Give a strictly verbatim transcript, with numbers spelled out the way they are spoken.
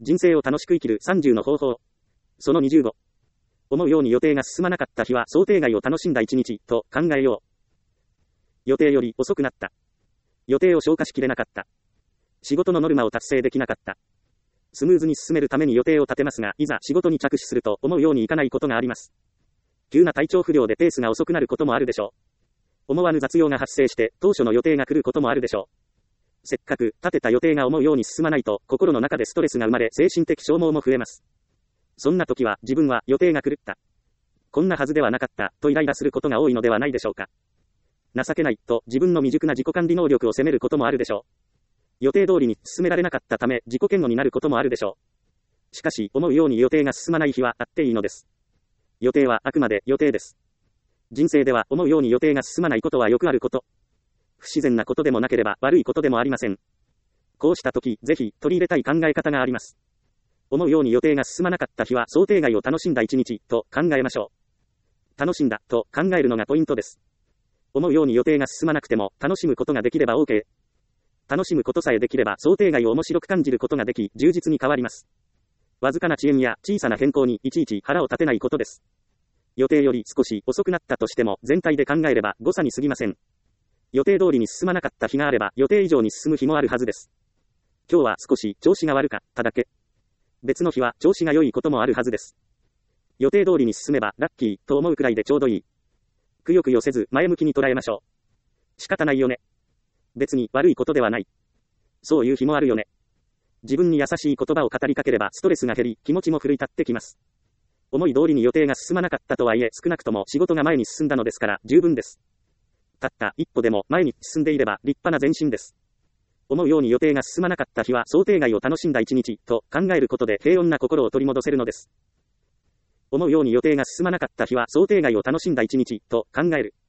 人生を楽しく生きるさんじゅうの方法。そのにじゅうご。思うように予定が進まなかった日は想定外を楽しんだ一日と考えよう。予定より遅くなった。予定を消化しきれなかった。仕事のノルマを達成できなかった。スムーズに進めるために予定を立てますが、いざ仕事に着手すると思うようにいかないことがあります。急な体調不良でペースが遅くなることもあるでしょう。思わぬ雑用が発生して当初の予定が来ることもあるでしょう。せっかく立てた予定が思うように進まないと心の中でストレスが生まれ精神的消耗も増えます。そんな時は自分は予定が狂った。こんなはずではなかったとイライラすることが多いのではないでしょうか。情けないと自分の未熟な自己管理能力を責めることもあるでしょう。予定通りに進められなかったため自己嫌悪になることもあるでしょう。しかし思うように予定が進まない日はあっていいのです。予定はあくまで予定です。人生では思うように予定が進まないことはよくあること。不自然なことでもなければ悪いことでもありません。こうした時、ぜひ取り入れたい考え方があります。思うように予定が進まなかった日は想定外を楽しんだ一日と考えましょう。楽しんだと考えるのがポイントです。思うように予定が進まなくても楽しむことができれば OK。楽しむことさえできれば想定外を面白く感じることができ充実に変わります。わずかな遅延や小さな変更にいちいち腹を立てないことです。予定より少し遅くなったとしても全体で考えれば誤差に過ぎません。予定通りに進まなかった日があれば予定以上に進む日もあるはずです。今日は少し調子が悪かっただけ。別の日は調子が良いこともあるはずです。予定通りに進めばラッキーと思うくらいでちょうどいい。くよくよせず前向きに捉えましょう。仕方ないよね。別に悪いことではない。そういう日もあるよね。自分に優しい言葉を語りかければストレスが減り気持ちも奮い立ってきます。思い通りに予定が進まなかったとはいえ少なくとも仕事が前に進んだのですから十分です。たった一歩でも前に進んでいれば立派な前進です。思うように予定が進まなかった日は想定外を楽しんだ一日と考えることで平穏な心を取り戻せるのです。思うように予定が進まなかった日は想定外を楽しんだ一日と考える。